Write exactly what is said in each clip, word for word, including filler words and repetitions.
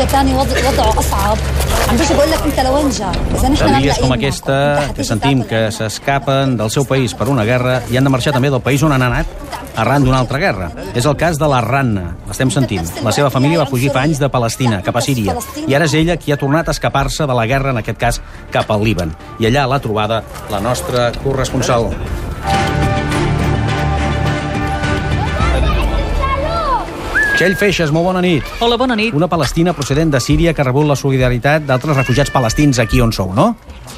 Famílies com aquesta, que sentim que s'escapen del seu país per una guerra i han de marxar també del país on han anat arran d'una altra guerra. És el cas de la Ranna, l'estem sentint. La seva família va fugir fa anys de Palestina, cap a Síria, i ara és ella qui ha tornat a escapar-se de la guerra, en aquest cas cap al Líban. I allà l'ha trobada la nostra corresponsal. Txell Feixes, molt bona nit. Hola, bona nit. Una palestina procedent de Síria que ha rebut la solidaritat d'altres refugiats palestins aquí on sou, no?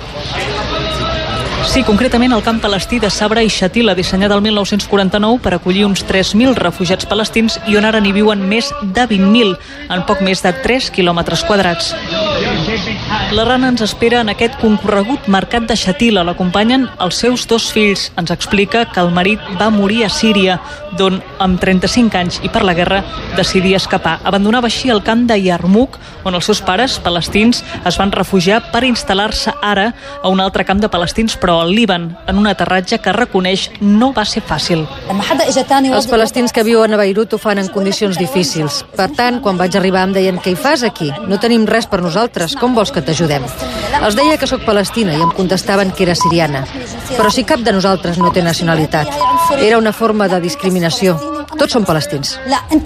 Sí, concretament el camp palestí de Sabra i Shatila, dissenyat el mil nou-cents quaranta-nou per acollir uns tres mil refugiats palestins i on ara n'hi viuen més de vint mil, en poc més de tres quilòmetres quadrats. La Rana ens espera en aquest concorregut mercat de Shatila. L'acompanyen els seus dos fills. Ens explica que el marit va morir a Síria, d'on, amb trenta-cinc anys i per la guerra, decidia escapar. Abandonava així el camp de Yarmouk, on els seus pares, palestins, es van refugiar per instal·lar-se ara a un altre camp de palestins, però al Líban, en un aterratge que reconeix no va ser fàcil. Els palestins que viuen a Beirut ho fan en condicions difícils. Per tant, quan vaig arribar em deien: què hi fas aquí? No tenim res per nosaltres, com vols que t'ajudem? Els deia que sóc palestina i em contestaven que era siriana. Però si cap de nosaltres no té nacionalitat. Era una forma de discriminació. Tots som palestins.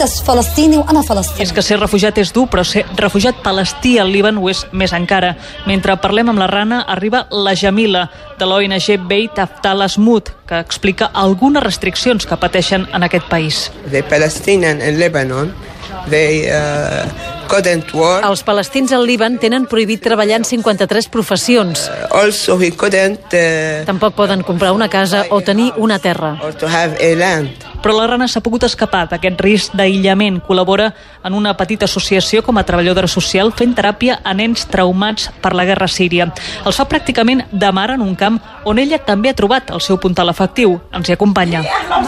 És que ser refugiat és dur, però ser refugiat palestí al Líban ho és més encara. Mentre parlem amb la Rana, arriba la Jamila, de l'O N G Beit Aftal Asmud, que explica algunes restriccions que pateixen en aquest país. The Palestinians in Lebanon, they uh, couldn't work. Els palestins al Líban tenen prohibit treballar en cinquanta-tres professions. Uh, also he couldn't uh, Tampoc poden comprar una casa o tenir una terra. or to have a land. Però la Rana s'ha pogut escapar d'aquest risc d'aïllament. Col·labora en una petita associació com a treballadora social fent teràpia a nens traumats per la guerra síria. Els fa pràcticament de mare en un camp on ella també ha trobat el seu puntal afectiu. Ens hi acompanya.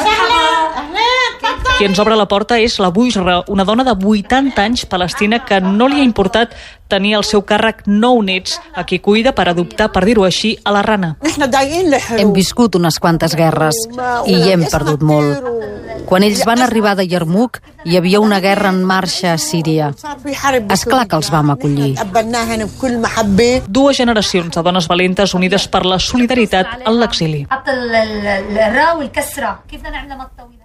Qui ens obre la porta és la Bushra, una dona de vuitanta anys palestina que no li ha importat tenir al seu càrrec nou nets, a qui cuida per adoptar, per dir-ho així, a la Rana. Hem viscut unes quantes guerres i hi hem perdut molt. Quan ells van arribar de Yarmouk, hi havia una guerra en marxa a Síria. És clar que els vam acollir. Dues generacions de dones valentes unides per la solidaritat en l'exili.